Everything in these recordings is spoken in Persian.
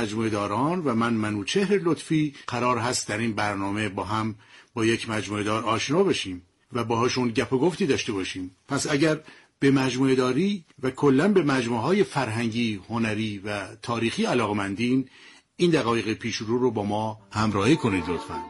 مجموعه داران و من منوچهر لطفی قرار هست در این برنامه با یک مجموعه دار آشنا بشیم و باهاشون گپ و گفتی داشته باشیم. پس اگر به مجموعه داری و کلاً به مجموعه‌های فرهنگی، هنری و تاریخی علاقه‌مندین، این دقایق پیشرو رو با ما همراهی کنید لطفاً.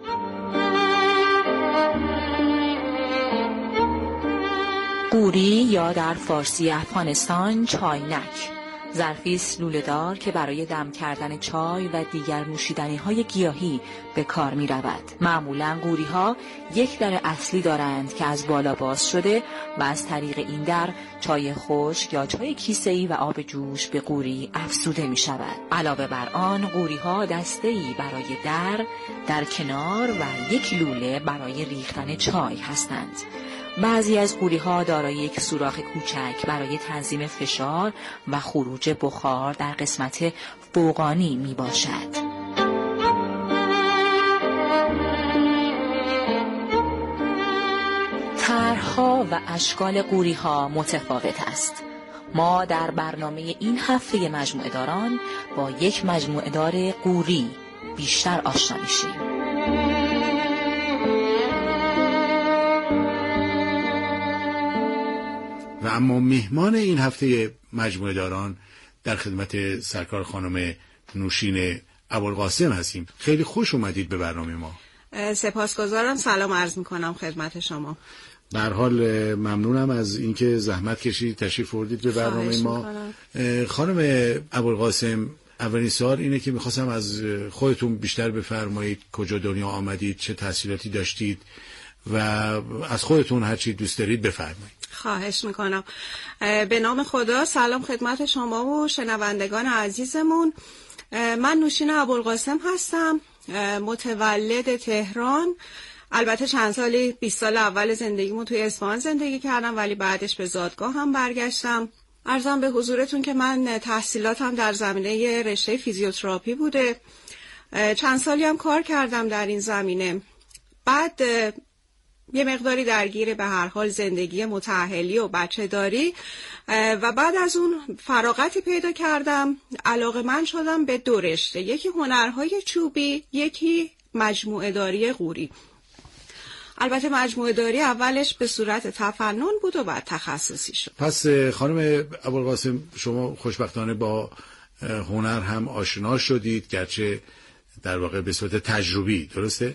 قوری یا در فارسی افغانستان چاینک، ظرفی است لوله‌دار که برای دم کردن چای و دیگر نوشیدنی‌های گیاهی به کار می‌رود. معمولاً قوری‌ها یک در اصلی دارند که از بالا باز شده و از طریق این در چای خشک یا چای کیسه‌ای و آب جوش به قوری افزوده می‌شود. علاوه بر آن قوری‌ها دسته‌ای برای در کنار و یک لوله برای ریختن چای هستند. بعضی از قوری‌ها دارای یک سوراخ کوچک برای تنظیم فشار و خروج بخار در قسمت فوقانی می باشد. طرح‌ها و اشکال قوری‌ها متفاوت است. ما در برنامه این هفته مجموعه داران با یک مجموعه دار قوری بیشتر آشنا میشیم. و اما مهمان این هفته مجموعه داران در خدمت سرکار خانم نوشین ابوالقاسم هستیم. خیلی خوش اومدید به برنامه ما. سپاسگزارم. سلام عرض میکنم خدمت شما. به هر حال ممنونم از اینکه زحمت کشید تشریف آوردید به برنامه ما. خانم ابوالقاسم، اولین سوال اینه که میخواستم از خودتون بیشتر بفرمایید. کجا دنیا آمدید؟ چه تحصیلاتی داشتید؟ و از خودتون هر چی دوست دارید بفرمایید. خواهش میکنم. به نام خدا، سلام خدمت شما و شنوندگان عزیزمون. من نوشین ابوالقاسم هستم، متولد تهران. البته چند سالی 20 سال اول زندگیمو توی اصفهان زندگی کردم، ولی بعدش به زادگاه هم برگشتم. عرضم به حضورتون که من تحصیلاتم در زمینه رشته فیزیوتراپی بوده. چند سالی هم کار کردم در این زمینه. بعد یه مقداری درگیر به هر حال زندگی متأهلی و بچه داری و بعد از اون فراغتی پیدا کردم. علاقه‌مند شدم به دو رشته، یکی هنرهای چوبی، یکی مجموعه داری قوری. البته مجموعه داری اولش به صورت تفنن بود و بعد تخصصی شد. پس خانم ابوالقاسم، شما خوشبختانه با هنر هم آشنا شدید، گرچه در واقع به صورت تجربی، درسته؟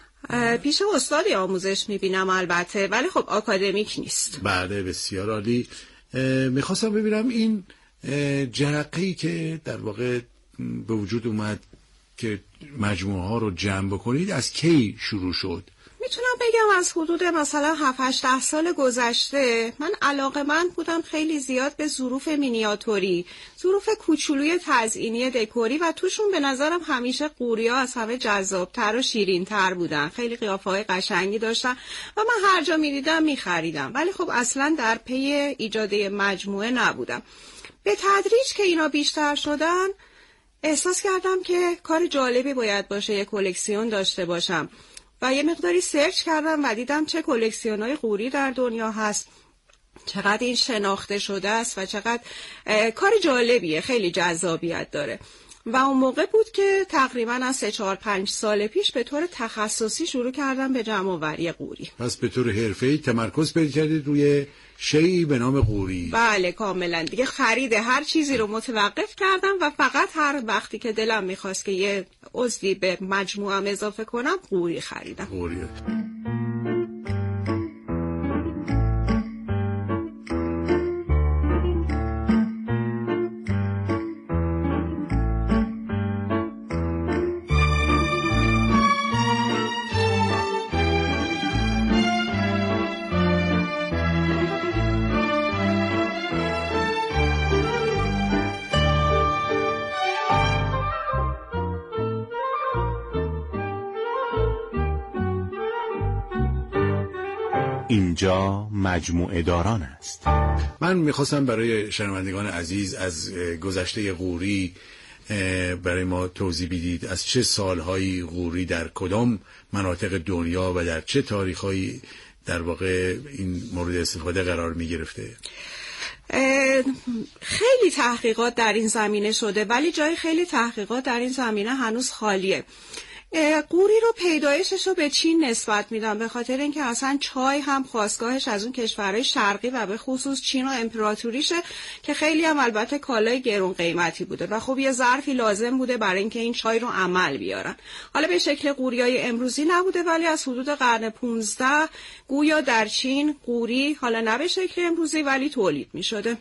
پیش استادی آموزش میبینم البته، ولی خب آکادمیک نیست. بله، بسیار عالی. میخواستم ببینم این جرقه‌ای که در واقع به وجود اومد که مجموعه ها رو جمع بکنید از کی شروع شد؟ میتونم بگم از حدود مثلا 7-8 سال گذشته. من علاقه‌مند بودم خیلی زیاد به ظروف مینیاتوری، ظروف کوچولوی تزئینی دکوری و توشون به نظرم همیشه قوریا از همه جذابتر و شیرین‌تر بودن. خیلی قیافه‌های قشنگی داشتن و من هر جا می‌دیدم می‌خریدم، ولی خب اصلاً در پی ایجاد مجموعه نبودم. به تدریج که اینا بیشتر شدن احساس کردم که کار جالبی باید باشه، یک کلکسیون داشته باشم و یه مقداری سرچ کردم و دیدم چه کلکسیون‌های قوری در دنیا هست، چقدر این شناخته شده است و چقدر کار جالبیه، خیلی جذابیت داره. و اون موقع بود که تقریباً از 3-4-5 سال پیش به طور تخصصی شروع کردم به جمع‌آوری قوری. پس به طور حرفه‌ای تمرکز پیدا کردید روی شیئی به نام قوری؟ بله کاملا. دیگه خرید هر چیزی رو متوقف کردم و فقط هر وقتی که دلم میخواست که یه عضوی به مجموعم اضافه کنم قوری خریدم. قوری. اینجا مجموعه داران است. من میخواستم برای شنوندگان عزیز از گذشته قوری برای ما توضیح بدید. از چه سالهایی قوری در کدام مناطق دنیا و در چه تاریخهایی در واقع این مورد استفاده قرار میگرفته؟ خیلی تحقیقات در این زمینه شده ولی جای خیلی تحقیقات در این زمینه هنوز خالیه. قوری رو پیدایشش رو به چین نسبت میدم به خاطر اینکه اصلا چای هم خاستگاهش از اون کشورهای شرقی و به خصوص چین و امپراتوریشه که خیلی هم البته کالای گرون قیمتی بوده و خب یه ظرفی لازم بوده برای اینکه این چای رو عمل بیارن. حالا به شکل قوریای امروزی نبوده ولی از حدود قرن 15 گویا در چین قوری حالا نه به شکل امروزی ولی تولید میشده.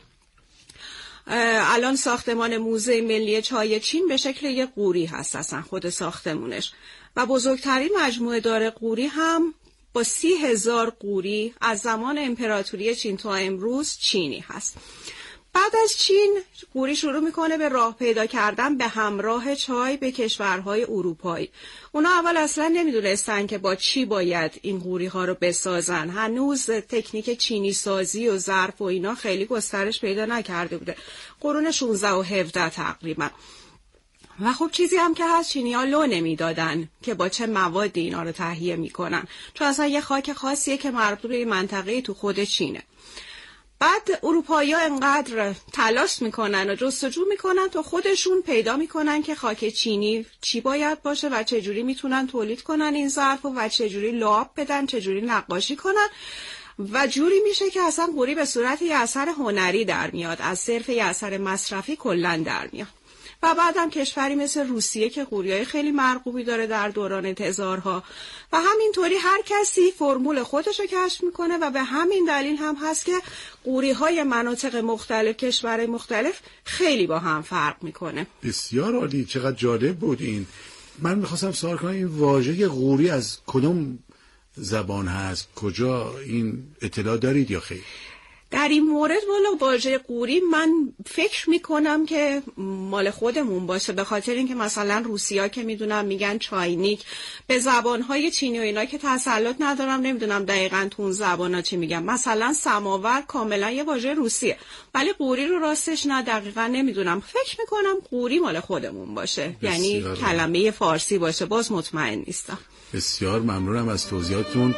الان ساختمان موزه ملی چای چین به شکل یک قوری هست اصلا خود ساختمونش و بزرگترین مجموعه دار قوری هم با 30,000 قوری از زمان امپراتوری چین تا امروز چینی هست. بعد از چین قوری شروع میکنه به راه پیدا کردن به همراه چای به کشورهای اروپایی. اونا اول اصلا نمیدونستن که با چی باید این قوری ها رو بسازن. هنوز تکنیک چینی سازی و ظرف و اینا خیلی گسترش پیدا نکرده بوده. قرون 16 و 17 تقریبا. و خب چیزی هم که هست چینی‌ها لو نمیدادن که با چه موادی اینا رو تهیه میکنن. چون اصلا یه خاک خاصیه که مربوط به منطقه تو خود چینه. بعد اروپایی‌ها انقدر تلاش میکنن و جستجو میکنن تا خودشون پیدا میکنن که خاک چینی چی باید باشه و چجوری میتونن تولید کنن این ظرف و چجوری لعاب بدن، چجوری نقاشی کنن و جوری میشه که اصلا قوری به صورت یه اثر هنری در میاد، از صرف یه اثر مصرفی کلاً در میاد. و بعدم کشوری مثل روسیه که قوریای خیلی مرغوبی داره در دوران تزارها و همینطوری هر کسی فرمول خودشو کشف میکنه و به همین دلیل هم هست که قوریهای مناطق مختلف کشورهای مختلف خیلی با هم فرق میکنه. بسیار عالی، چقدر جالب بود این. من میخواستم سوال کنم این واژه قوری از کدوم زبان هست؟ کجا این اطلاع دارید یا خیر؟ در این مورد والا واژه قوری من فکر میکنم که مال خودمون باشه به خاطر اینکه مثلا روسیا که میدونم میگن چاینیک، به زبانهای چینی و اینا که تسلط ندارم نمیدونم دقیقاً تو اون زبانا چی میگن. مثلا سماور کاملا یه واژه روسیه ولی قوری رو راستش نه دقیقاً نمیدونم. فکر میکنم قوری مال خودمون باشه، یعنی کلمه فارسی باشه، باز مطمئن نیستم. بسیار ممنونم از توضیحاتتون.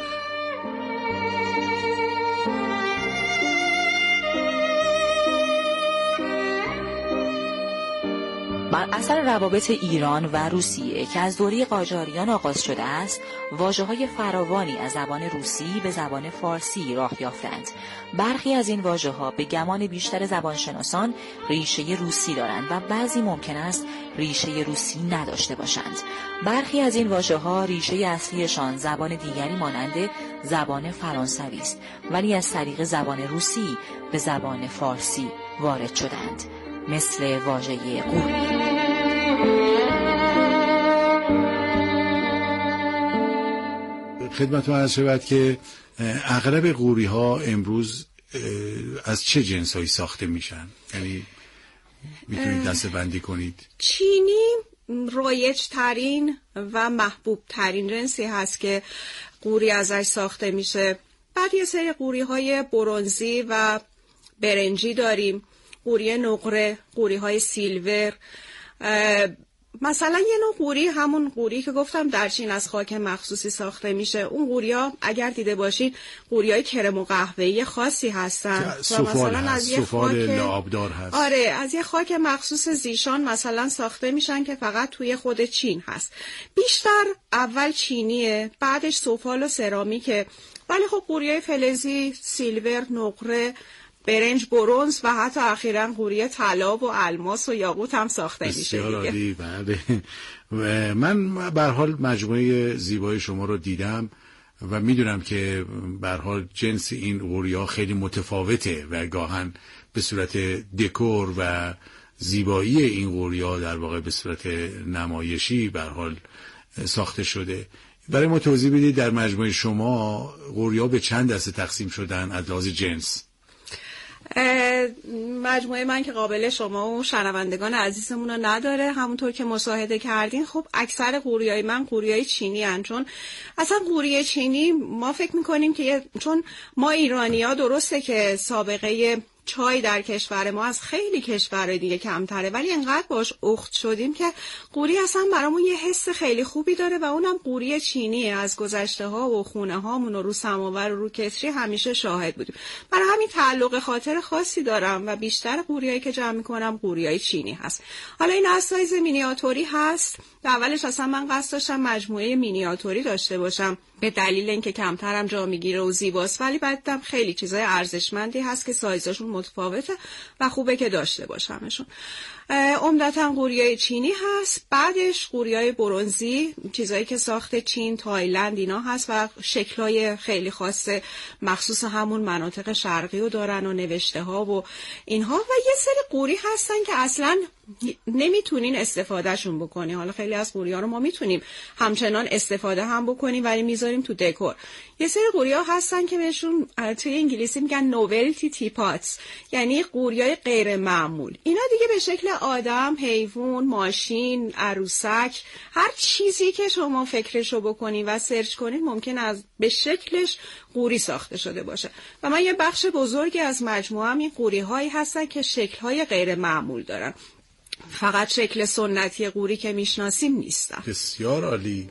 بر اثر روابط ایران و روسیه که از دوره قاجاریان آغاز شده است، واژه‌های فراوانی از زبان روسی به زبان فارسی راه یافتند. برخی از این واژه‌ها به گمان بیشتر زبانشناسان ریشه روسی دارند و بعضی ممکن است ریشه روسی نداشته باشند. برخی از این واژه‌ها ریشه اصلیشان زبان دیگری مانند زبان فرانسوی است، ولی از طریق زبان روسی به زبان فارسی وارد شدند، مثل واژه قوری. خدمتتون عرض شود که اغلب قوری ها امروز از چه جنس هایی ساخته میشن؟ یعنی میتونید دسته بندی کنید؟ چینی رایج ترین و محبوب ترین جنسی هست که قوری ازش ساخته میشه. بعد یه سری قوری های برنزی و برنجی داریم، قوری نقره، قوری های سیلور. مثلا یه نوع قوری، همون قوری که گفتم در چین از خاک مخصوصی ساخته میشه. اون قوریا اگر دیده باشید قوریای کرم و قهوه‌ای خاصی هستن. مثلا از یه خاک لعابدار هست. آره، از یه خاک مخصوص زیشان مثلا ساخته میشن که فقط توی خود چین هست. بیشتر اول چینیه، بعدش سفال و سرامیکه، ولی خب قوریای فلزی، سیلور، نقره، برنج، برنز و حتی اخیراً قوری طلا و الماس و یاقوت هم ساخته میشه. بسیار عالی. بله، من به هر حال مجموعه زیبای شما رو دیدم و میدونم که به هر حال جنس این قوریا خیلی متفاوته و گاهن به صورت دکور و زیبایی این قوریا در واقع به صورت نمایشی به هر حال ساخته شده. برای ما توضیح بدید در مجموعه شما قوریا به چند دسته تقسیم شدن از لحاظ جنس؟ مجموعه من که قابل شما و شنوندگان عزیزمون رو نداره، همونطور که مشاهده کردین خب اکثر قوریای من قوریای چینی هن. چون اصلا قوری چینی ما فکر میکنیم که چون ما ایرانی ها درسته که سابقه چای در کشور ما از خیلی کشورهای دیگه کمتره، ولی انقدر باش اخت شدیم که قوری اصلا برامون یه حس خیلی خوبی داره و اونم قوری چینیه. از گذشته ها و خونه هامون و رو سماور و رو کتری همیشه شاهد بودیم. برای همین تعلق خاطر خاصی دارم و بیشتر قوریایی که جمع میکنم قوریای چینی هست. حالا این از سایز مینیاتوری هست. اولش اصلا من قصد داشتم مجموعه مینیاتوری داشته باشم به دلیل اینکه کمترم جا میگیره و زیباست، ولی بعدم خیلی چیزای ارزشمندی هست که سایزشون متفاوته و خوبه که داشته باشمشون. عمدتاً قوریای چینی هست، بعدش قوریای برنزی، چیزایی که ساخت چین، تایلند اینا هست و شکلای خیلی خاصه مخصوص همون مناطق شرقی رو دارن و نوشته ها و اینها. و یه سری قوری هستن که اصلاً نمیتونین استفادهشون بکنی. حالا خیلی از قوریا رو ما میتونیم همچنان استفاده هم بکنیم ولی میذاریم تو دکور. یه سری قوریا هستن که بهشون توی انگلیسی میگن نوولتی تیپاتس، یعنی قوریای غیر معمول. اینا دیگه به شکل آدم، حیوان، ماشین، عروسک، هر چیزی که شما فکرشو بکنین و سرچ کنین ممکن از به شکلش قوری ساخته شده باشه. و من یه بخش بزرگی از مجموعه‌ام این قوری‌هایی هستن که شکل‌های غیر معمول دارن، فقط شکل سنتی قوری که میشناسیم نیستن. بسیار عالی.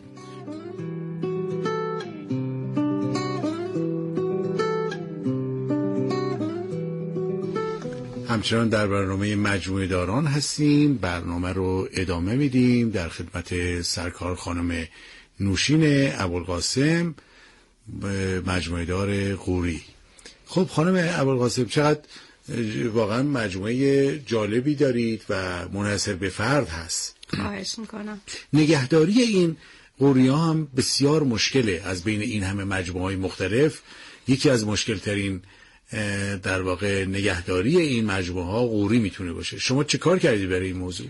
همچنان در برنامه مجموعه داران هستیم. برنامه رو ادامه میدیم در خدمت سرکار خانم نوشین ابوالقاسم، مجموعه دار قوری. خب خانم ابوالقاسم، چقدر واقعا مجموعه جالبی دارید و منحصر به فرد هست. خواهش میکنم. نگهداری این قوریا هم بسیار مشکله. از بین این همه مجموعه مختلف یکی از مشکل ترین در واقع نگهداری این مجموعه ها قوری میتونه باشه. شما چه کار کردید برای این موضوع؟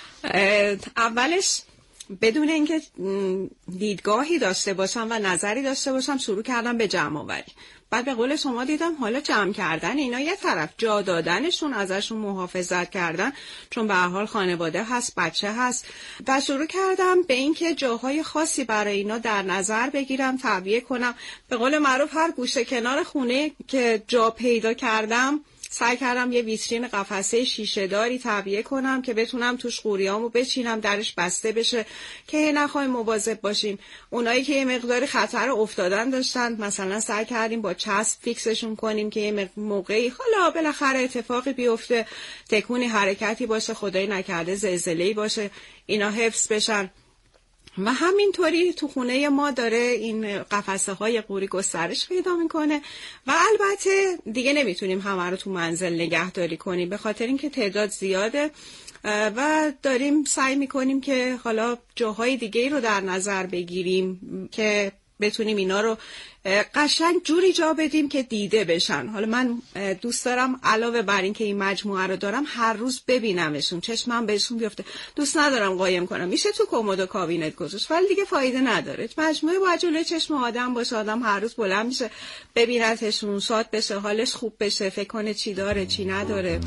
اولش بدون اینکه دیدگاهی داشته باشم و نظری داشته باشم شروع کردم به جمع آوری. بعد به قول شما دیدم حالا جمع کردن اینا یه طرف، جا دادنشون، ازشون محافظت کردن، چون به هر حال خانواده هست، بچه هست، و شروع کردم به اینکه جاهای خاصی برای اینا در نظر بگیرم، تعبیه کنم. به قول معروف هر گوشه کنار خونه که جا پیدا کردم سعی کردم یه ویترین قفسه شیشه داری تعبیه کنم که بتونم توش قوریامو بچینم، درش بسته بشه که نخوایم مواظب باشیم. اونایی که یه مقداری خطر افتادن داشتن مثلا سعی کردیم با چسب فیکسشون کنیم که یه موقعی حالا بالاخره اتفاقی بیفته، تکونی حرکتی باشه، خدای نکرده زلزله‌ای باشه، اینا حفظ بشن. و همینطوری تو خونه ما داره این قفسه های قوری گسترش پیدا میکنه و البته دیگه نمیتونیم همه رو تو منزل نگهداری کنیم به خاطر اینکه تعداد زیاده و داریم سعی میکنیم که حالا جاهای دیگه رو در نظر بگیریم که بتونیم اینا رو قشنگ جوری جا بدیم که دیده بشن. حالا من دوست دارم علاوه بر این که این مجموعه رو دارم هر روز ببینمشون، چشمم بهشون بیفته. دوست ندارم قایم کنم. میشه تو کمد و کابینت گذاشت ولی دیگه فایده نداره. مجموعه باید جلوی چشم آدم باشه، آدم هر روز بلند میشه ببینتشون، شاد بشه، حالش خوب بشه، فکر کنه چی داره چی نداره.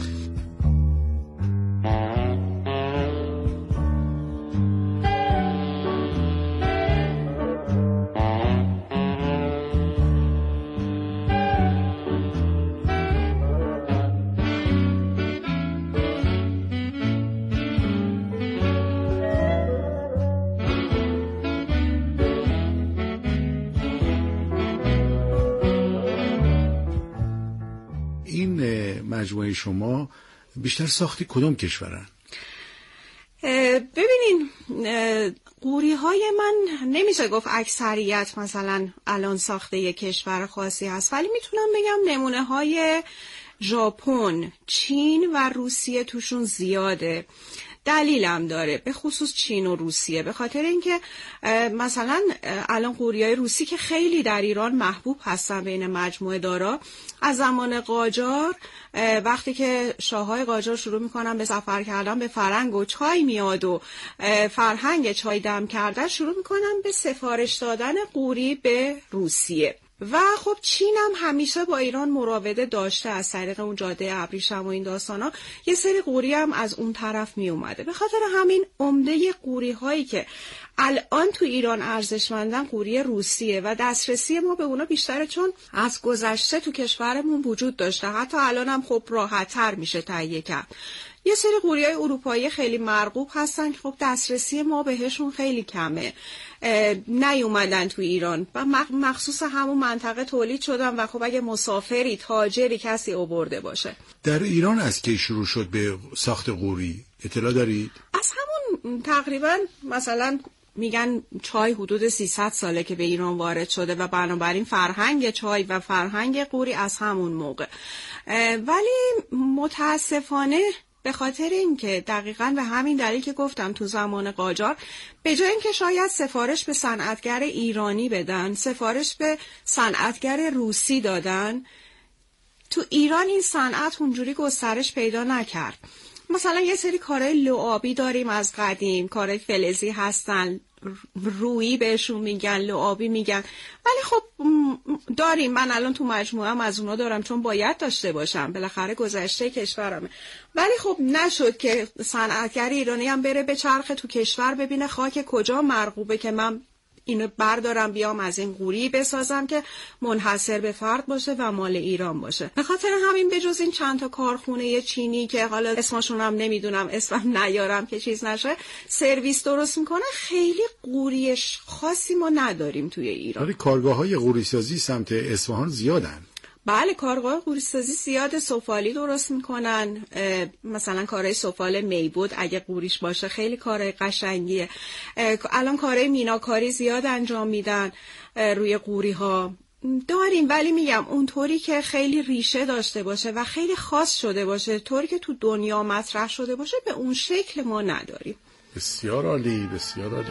مجموعه شما بیشتر ساختی کدوم کشورن؟ ببینین قوری های من نمیشه گفت اکثریت مثلا الان ساخته یک کشور خاصی هست، ولی میتونم بگم نمونه های ژاپن، چین و روسیه توشون زیاده. دلیلم داره، به خصوص چین و روسیه، به خاطر اینکه مثلا الان قوریای روسی که خیلی در ایران محبوب هستن بین مجموعه دارا، از زمان قاجار وقتی که شاههای قاجار شروع میکنن به سفر کردن به فرنگ و چای میاد و فرهنگ چای دم کردن، شروع میکنن به سفارش دادن قوری به روسیه. و خب چین هم همیشه با ایران مراوده داشته از طریق اون جاده ابریشم و این داستانا. یه سری قوری هم از اون طرف می اومده. به خاطر همین عمده قوری هایی که الان تو ایران ارزشمندن قوری روسیه و دسترسی ما به اونا بیشتره، چون از گذشته تو کشورمون وجود داشته. حتی الان هم خب راحت تر میشه تهیه کرد. یه سری قوری‌های اروپایی خیلی مرغوب هستن که خب دسترسی ما بهشون خیلی کمه، نیومدن تو ایران و مخصوص همون منطقه تولید شدن و خب اگه مسافری، تاجری، کسی آورده باشه. در ایران از کی شروع شد به ساخت قوری؟ اطلاع دارید؟ از همون تقریبا مثلا میگن چای حدود 300 ساله که به ایران وارد شده و بنابراین فرهنگ چای و فرهنگ قوری از همون موقع. ولی متاسفانه به خاطر اینکه دقیقاً به همین دلیل که گفتم تو زمان قاجار به جای اینکه شاید سفارش به صنعتگر ایرانی بدن، سفارش به صنعتگر روسی دادن، تو ایران این صنعت اونجوری گسترش پیدا نکرد. مثلا یه سری کارهای لعابی داریم از قدیم، کارهای فلزی هستن، رویی بهشون میگن، لعابی میگن، ولی خب داریم. من الان تو مجموعه‌ام از اونا دارم چون باید داشته باشم، بالاخره گذشته کشورمه. ولی خب نشد که صنعتگر ایرانی هم بره به چرخ تو کشور ببینه خاک کجا مرغوبه که من اینو بردارم بیام از این قوری بسازم که منحصر به فرد باشه و مال ایران باشه. به خاطر همین بجز این چند تا کارخونه چینی که حالا اسمشون هم نمیدونم، اسمم نیارم که چیز نشه، سرویس درست میکنه، خیلی قوری خاصی ما نداریم توی ایران. ولی کارگاه‌های قوری سازی سمت اصفهان زیادن. بله، کارگاه قوریسازی زیاد، سفالی درست میکنن، مثلا کارهای سفال میبود اگه قوریش باشه خیلی کارهای قشنگیه. الان کارهای میناکاری زیاد انجام میدن روی قوری ها داریم، ولی میگم اونطوری که خیلی ریشه داشته باشه و خیلی خاص شده باشه، طوری که تو دنیا مطرح شده باشه، به اون شکل ما نداریم. بسیار عالی، بسیار عالی.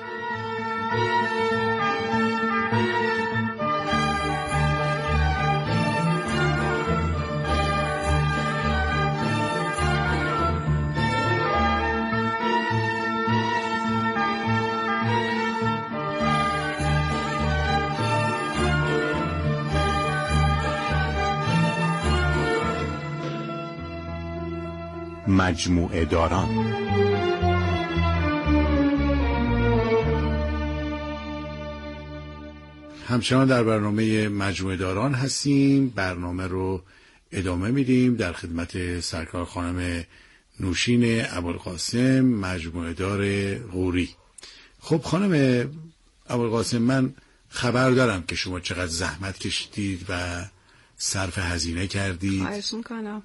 مجموعه داران. همچنان در برنامه مجموعه داران هستیم. برنامه رو ادامه میدیم. در خدمت سرکار خانم نوشین ابوالقاسم، مجموعه دار قوری. خب خانم ابوالقاسم، من خبر دارم که شما چقدر زحمت کشیدید و صرف هزینه کردید. خواهش میکنم.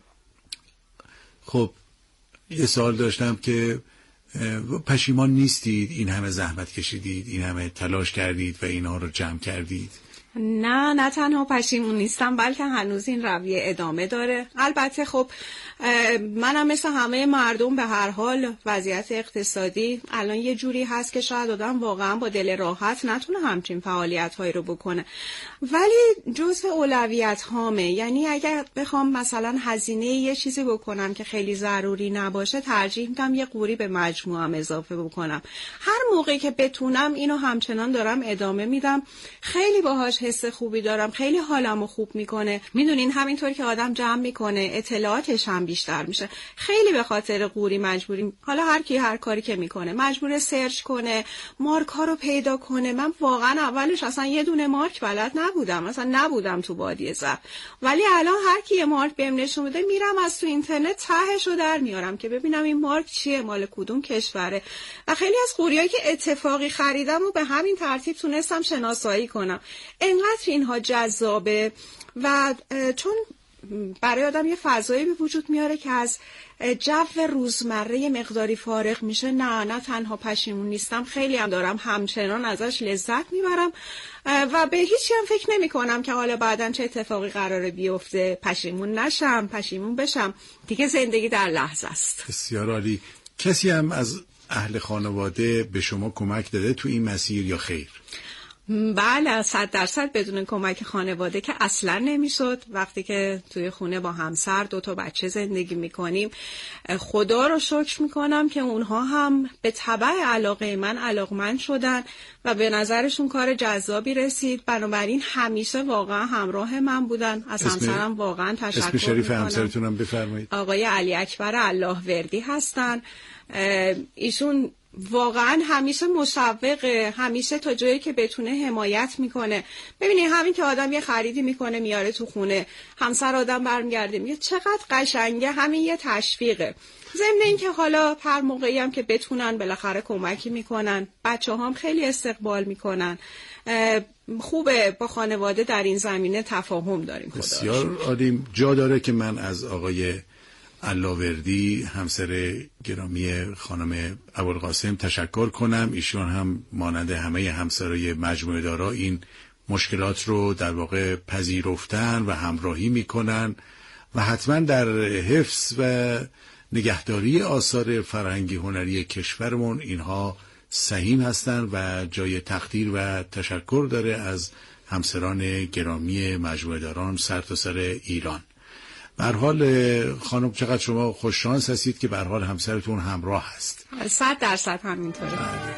خب یه سوال داشتم که پشیمان نیستید این همه زحمت کشیدید، این همه تلاش کردید و اینا رو جمع کردید؟ نه تنها پشیمون نیستم، بلکه هنوز این رویه ادامه داره. البته خب منم مثل همه مردم به هر حال وضعیت اقتصادی الان یه جوری هست که شاید آدم واقعا با دل راحت نتونه همچین فعالیت هایی رو بکنه، ولی جزء اولویت هامه. یعنی اگر بخوام مثلا هزینه یه چیزی بکنم که خیلی ضروری نباشه، ترجیح میدم یه قوری به مجموعم اضافه بکنم. هر موقعی که بتونم اینو همچنان دارم ادامه میدم. خیلی باهاش حس خوبی دارم، خیلی حالمو خوب میکنه. میدونین همینطور که آدم جمع میکنه اطلاعاتش هم بیشتر میشه. خیلی به خاطر قوری مجبوریم، حالا هر کی هر کاری که میکنه مجبور سرچ کنه، مارک ها رو پیدا کنه. من واقعا اولش اصلا یه دونه مارک بلد نبودم، اصلا نبودم تو بادیه زر، ولی الان هر کی یه مارک بهم نشون بده میرم از تو اینترنت تهش رو در میارم که ببینم این مارک چیه، مال کدوم کشوره. و خیلی از قوریایی که اتفاقی خریدم و به همین ترتیب تونستم شناسایی کنم. انقدر اینها جذابه و چون برای آدم یه فضایی به وجود میاره که از جو روزمره مقداری فارغ میشه. نه تنها پشیمون نیستم، خیلی هم دارم همچنان ازش لذت میبرم و به هیچی هم فکر نمی کنم که حالا بعداً چه اتفاقی قراره بیفته، پشیمون نشم، پشیمون بشم. دیگه زندگی در لحظه است. بسیار عالی. کسی هم از اهل خانواده به شما کمک داده تو این مسیر یا خیر؟ بله 100% بدون کمک خانواده که اصلا نمیشد. وقتی که توی خونه با همسر 2 بچه زندگی میکنیم، خدا رو شکر میکنم که اونها هم به تبع علاقه من علاقمند شدن و به نظرشون کار جذابی رسید. بنابراین همیشه واقعا همراه من بودن. از همسرم واقعا تشکر میکنم. اسم شریف همسرتونم بفرمایید. آقای علی اکبر اللهوردی هستن. ایشون واقعا همیشه مشوقه، همیشه تا جایی که بتونه حمایت میکنه. ببینید همین که آدم یه خریدی میکنه میاره تو خونه، همسر آدم برمیگرده میگه چقدر قشنگه، همین یه تشویقه. ضمن این که حالا هر موقعی هم که بتونن بالاخره کمکی میکنن، بچه هم خیلی استقبال میکنن. خوبه با خانواده در این زمینه تفاهم داریم. بسیار عالی. جا داره که من از آقای اللهوردی همسر گرامی خانم ابوالقاسم تشکر کنم. ایشون هم مانند همه همسرای مجموعه دارا این مشکلات رو در واقع پذیرفتن و همراهی میکنن و حتما در حفظ و نگهداری آثار فرهنگی هنری کشورمون اینها سهیم هستن و جای تقدیر و تشکر داره از همسران گرامی مجموعه داران سرتاسر ایران. به هر حال خانم چقدر شما خوششانس هستید که به هر حال همسرتون همراه هست. 100% همینطوره.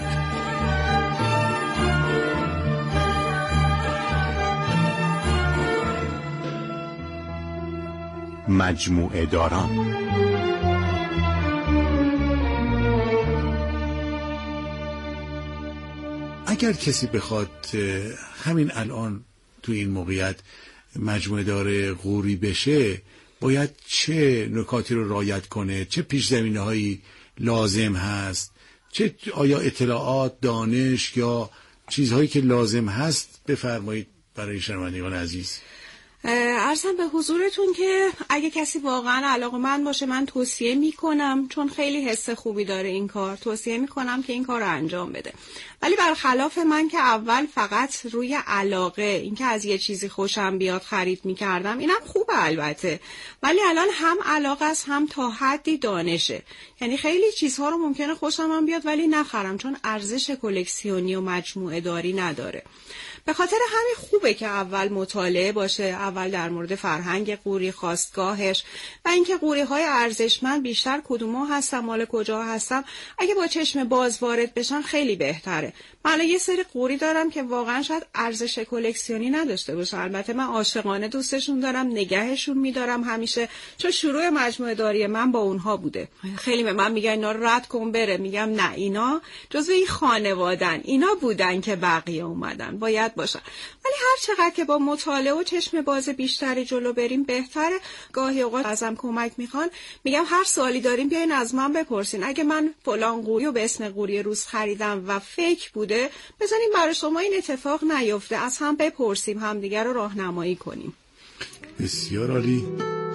مجموعه داران. اگر کسی بخواد همین الان تو این موقعیت مجموعه دار غوری بشه، باید چه نکاتی رو رعایت کنه؟ چه پیش زمینه هایی لازم هست؟ آیا اطلاعات، دانش یا چیزهایی که لازم هست بفرمایید برای شنوندگان عزیز. عرضم به حضورتون که اگه کسی واقعا علاقه‌مند باشه من توصیه میکنم، چون خیلی حس خوبی داره این کار، توصیه میکنم که این کار رو انجام بده. ولی برخلاف من که اول فقط روی علاقه، اینکه از یه چیزی خوشم بیاد خرید میکردم، اینم خوبه البته، ولی الان هم علاقه است هم تا حدی دانشه. یعنی خیلی چیزها رو ممکنه خوشم هم بیاد ولی نخرم، چون ارزش کلکسیونی و مجموعه داری نداره. به خاطر همین خوبه که اول مطالعه باشه، اول در مورد فرهنگ قوری، خاستگاهش و اینکه قوری‌های ارزشمند بیشتر کدوم‌ها هستن، مال کجا هستن، اگه با چشم باز وارد بشن خیلی بهتره. من یه سری قوری دارم که واقعا شاید ارزش کلکسیونی نداشته باشه، البته من عاشقانه دوستشون دارم، نگهشون می‌دارم همیشه، چون شروع مجموعه داری من با اونها بوده. خیلی به من میگن اینا رد کن بره، میگم نه، اینا جزو این خانواده‌ن، اینا بودن که بقیه اومدن، باید باشن. ولی هر چقدر که با مطالعه و چشم باز بیشتری جلو بریم بهتره. گاهی اوقات ازم کمک میخوان، میگم هر سوالی داریم بیاین از من بپرسین. اگه من فلان قوری رو به اسم قوری روز خریدم و فیک بوده، بزنین برای شما این اتفاق نیفته، از هم بپرسیم، همدیگر رو راهنمایی کنیم. بسیار عالی.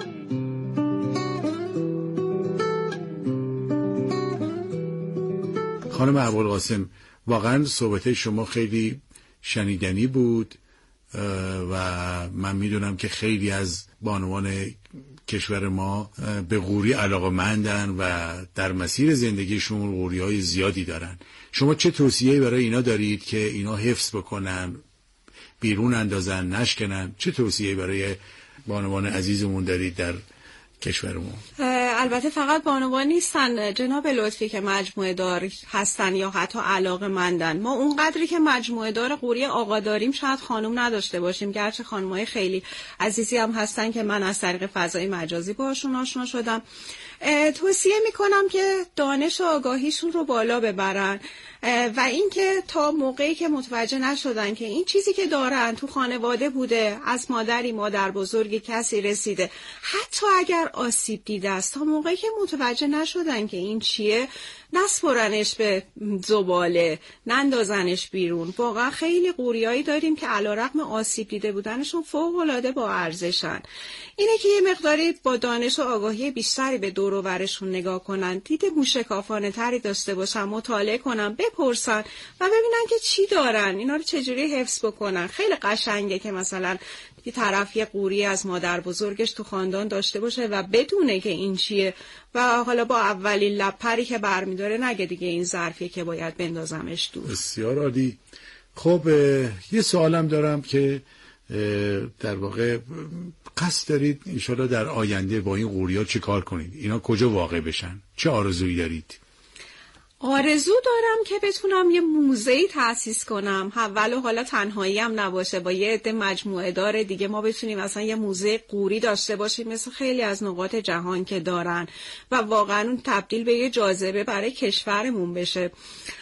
خانم ابوالقاسم، واقعا صحبت شما خیلی شنیدنی بود و من میدونم که خیلی از بانوان کشور ما به قوری علاقه‌مندن و در مسیر زندگیشون قوری‌های زیادی دارن. شما چه توصیه‌ای برای اینا دارید که اینا حفظ بکنن، بیرون اندازن، نشکنن؟ چه توصیه‌ای برای بانوان عزیزمون دارید در کشورمون؟ البته فقط بانوان نیستن جناب لطفی که مجموعه دار هستن یا حتی علاقه مندن. ما اون قدری که مجموعه دار قوری آقا داریم شاید خانم نداشته باشیم، گرچه خانمای خیلی عزیزی هم هستن که من از طریق فضای مجازی باهاشون آشنا شدم. توصیه میکنم که دانش و آگاهیشون رو بالا ببرن و اینکه تا موقعی که متوجه نشدن که این چیزی که دارن تو خانواده بوده، از مادری، مادر بزرگی کسی رسیده، حتی اگر آسیب دیده است، تا موقعی که متوجه نشدن که این چیه، نسپرنش به زباله، نندازنش بیرون. واقعا خیلی قوریایی داریم که علیرغم آسیب دیده بودنشون فوق‌العاده با ارزشن. اینه که یه مقداری با دانش و آگاهی بیشتری به دور و برشون نگاه کنن، دید موشکافانه تری داشته باشن، مطالعه کنن، بپرسن و ببینن که چی دارن، اینا رو چجوری حفظ بکنن. خیلی قشنگه که مثلا یه طرف یه قوری از مادر بزرگش تو خاندان داشته باشه و بدونه که این چیه و حالا با اولین لبپری که برمیداره نگه دیگه این ظرفیه که باید بندازمش دور. بسیار عالی. خب یه سوالم دارم که در واقع قصد دارید انشالله در آینده با این قوریا چه کار کنید؟ اینا کجا واقع بشن؟ چه آرزویی دارید؟ آرزو دارم که بتونم یه موزه‌ای تأسیس کنم، ولو حالا تنهایی هم نباشه، با یه عده مجموعه دار دیگه ما بتونیم مثلا یه موزه قوری داشته باشیم مثل خیلی از نقاط جهان که دارن و واقعا اون تبدیل به یه جاذبه برای کشورمون بشه.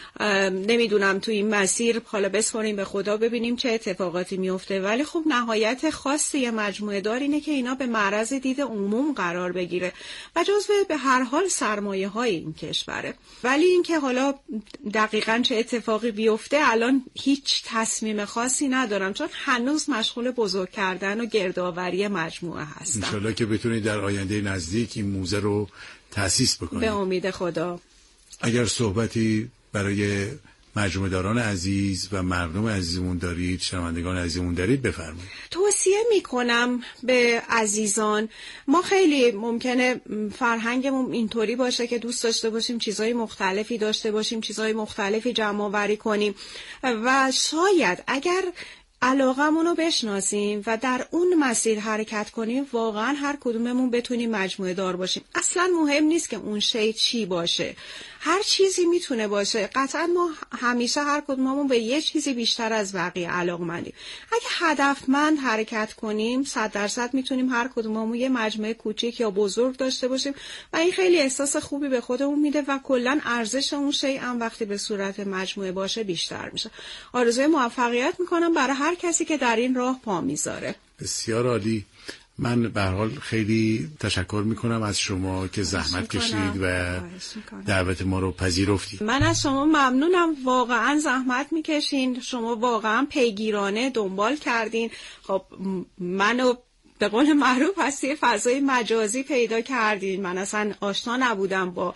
نمیدونم تو این مسیر حالا بسپاریم به خدا ببینیم چه اتفاقاتی میفته، ولی خب نهایت خاص یه مجموعه دار اینه که اینا به معرض دید عموم قرار بگیره و جزو به هر حال سرمایه های این کشوره. ولی اینکه حالا دقیقاً چه اتفاقی بیفته الان هیچ تصمیم خاصی ندارم، چون هنوز مشغول بزرگ کردن و گردآوری مجموعه هستم. انشالله که بتونید در آینده نزدیک این موزه رو تأسیس بکنید. به امید خدا. اگر صحبتی برای مجموعه داران عزیز و مردم عزیزمون دارید، شنوندگان عزیزمون دارید، بفرمایید. توصیه میکنم به عزیزان، ما خیلی ممکنه فرهنگمون اینطوری باشه که دوست داشته باشیم چیزهای مختلفی داشته باشیم، چیزهای مختلفی جمع آوری کنیم و شاید اگر علاقمون رو بشناسیم و در اون مسیر حرکت کنیم واقعا هر کدوممون بتونیم مجموعه دار باشیم. اصلا مهم نیست که اون شی چی باشه، هر چیزی میتونه باشه. قطعا ما همیشه هر کدوممون به یه چیزی بیشتر از بقیه علاقمندیم. اگه هدفمند حرکت کنیم 100% میتونیم هر کدوممون یه مجموعه کوچیک یا بزرگ داشته باشیم و این خیلی احساس خوبی به خودمون میده و کلا ارزش اون شی هم وقتی به صورت مجموعه باشه بیشتر میشه. آرزوی موفقیت میکنم برای هر کسی که در این راه پا میذاره. بسیار عالی. من به هر حال خیلی تشکر میکنم از شما که زحمت کشید و دعوت ما رو پذیرفتید. من از شما ممنونم، واقعا زحمت میکشین، شما واقعا پیگیرانه دنبال کردین. خب منو به قول معروف هستی فضای مجازی پیدا کردین، من اصلا آشنا نبودم با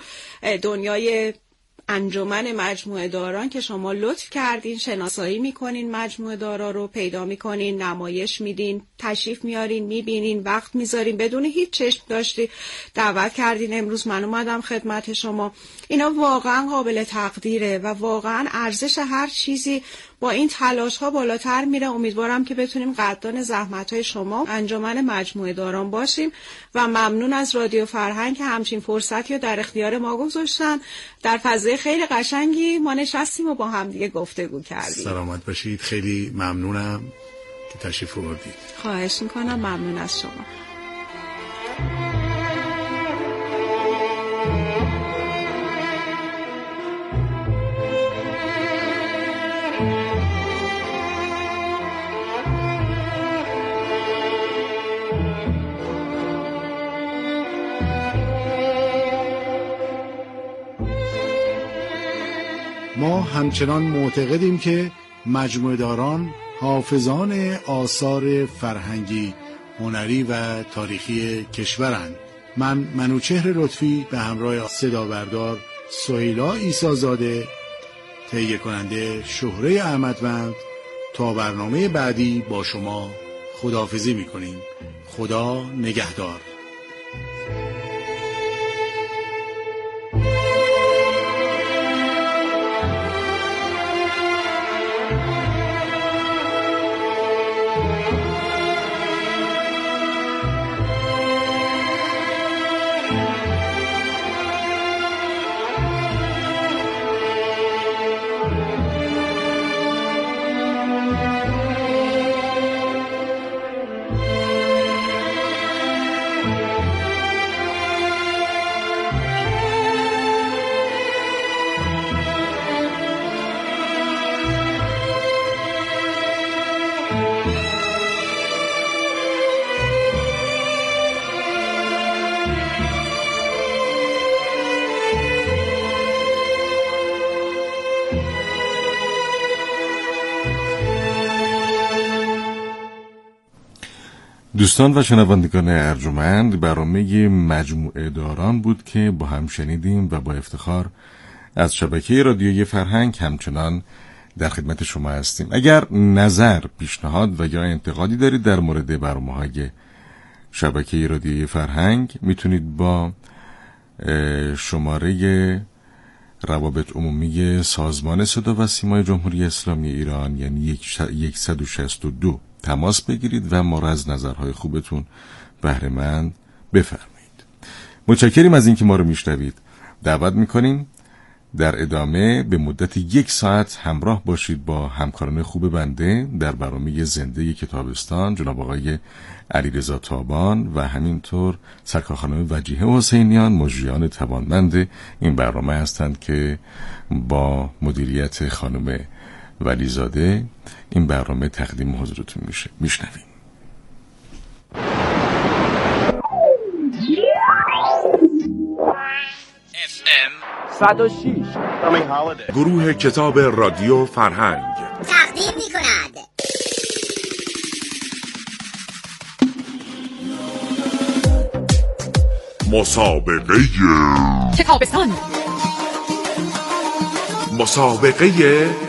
دنیای انجمن مجموعه داران که شما لطف کردین شناسایی میکنین، مجموعه دارا رو پیدا میکنین، نمایش میدین، تشریف میارین، میبینین، وقت میذارین، بدون هیچ چشم داشتی دعوت کردین. امروز من اومدم خدمت شما. اینا واقعا قابل تقدیره و واقعا ارزش هر چیزی با این تلاش ها بالاتر میره. امیدوارم که بتونیم قدردان زحمت های شما انجمن مجموعه داران باشیم و ممنون از رادیو فرهنگ که همچین فرصتی رو در اختیار ما گذاشتن. در فضای خیلی قشنگی ما نشستیم و با هم دیگه گفتگو کردیم. سلامت باشید. خیلی ممنونم که تشریف آوردید. خواهش میکنم. ممنون از شما. ما همچنان معتقدیم که مجموعه داران حافظان آثار فرهنگی، هنری و تاریخی کشورند. من منوچهر لطفی به همراه صدابردار سهیلا عیسی‌زاده، تهیه کننده شهره احمدوند، تا برنامه بعدی با شما خداحافظی می‌کنیم. خدا نگهدار. دوستان و شنوندگان ارجمند، برنامه مجموعه داران بود که با هم شنیدیم و با افتخار از شبکه رادیویی فرهنگ همچنان در خدمت شما هستیم. اگر نظر، پیشنهاد و یا انتقادی دارید در مورد برنامه‌های شبکه رادیویی فرهنگ، میتونید با شماره روابط عمومی سازمان صدا و سیمای جمهوری اسلامی ایران، یعنی 162 تماس بگیرید و ما را از نظرهای خوبتون بهره‌مند بفرمایید. متشکریم از اینکه ما رو میشنوید. دعوت میکنیم در ادامه به مدت 1 ساعت همراه باشید با همکاران خوب بنده در برنامه زنده کتابستان، جناب آقای علیرضا تابان و همینطور سرکار خانم وجیه حسینیان، مجریان توانمند این برنامه هستند که با مدیریت خانم ولیزاده این برنامه تقدیم حضورتون میشه. میشنویم. FM 106 گروه کتاب رادیو فرهنگ تقدیم می کند مسابقه کتابستان. مسابقه